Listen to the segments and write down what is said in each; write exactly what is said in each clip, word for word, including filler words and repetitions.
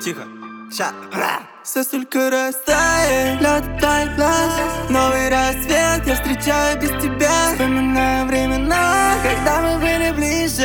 Тихо. Ща. Все только растает, лед твоих глаз. Новый рассвет, я встречаю без тебя. Вспоминаю времена, когда мы были ближе.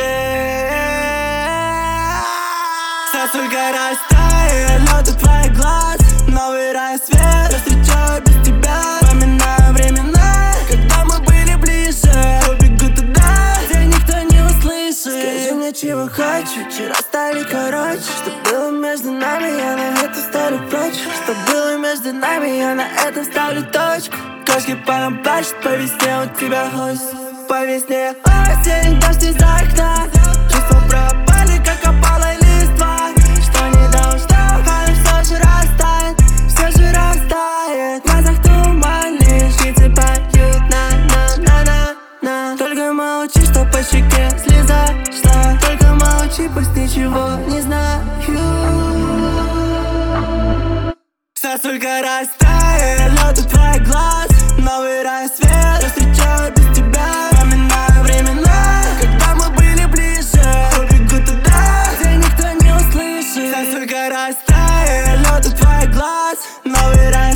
Все только растает, лед твоих глаз. Новый рассвет, я встречаю без тебя. Вспоминаю времена, когда мы были ближе. Убегу туда, где никто не услышит. Скажи мне, чего хочу, вчера стали короче. Что было между нами, я на это ставлю прочь. Что было между нами, я на этом ставлю точку. Кошки по нам плачут, по весне у тебя гость. По весне осень, дождь из-за окна. Чувства пропали, как опала листва. Что не должно, но все же растает. Все же растает. В глазах туман, птицы поют на-на-на-на-на. Только молчи, что по щеке слеза шла. Только молчи, пусть ничего не знаю. Все только растает, лед у твоих глаз. Новый рассвет, я встречаю без тебя. Вспоминаю времена, когда мы были ближе. Убегу туда, где никто не услышит. Все только растает, лед у твоих глаз. Новый рассвет.